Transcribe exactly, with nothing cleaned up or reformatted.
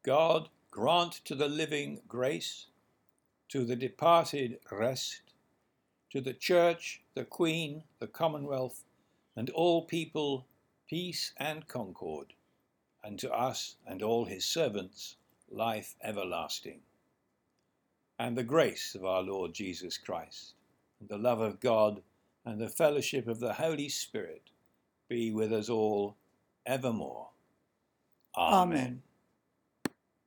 God grant to the living grace, to the departed rest, to the Church, the Queen, the Commonwealth, and all people, peace and concord, and to us and all his servants, life everlasting. And the grace of our Lord Jesus Christ, and the love of God, and the fellowship of the Holy Spirit be with us all evermore. Amen. Amen.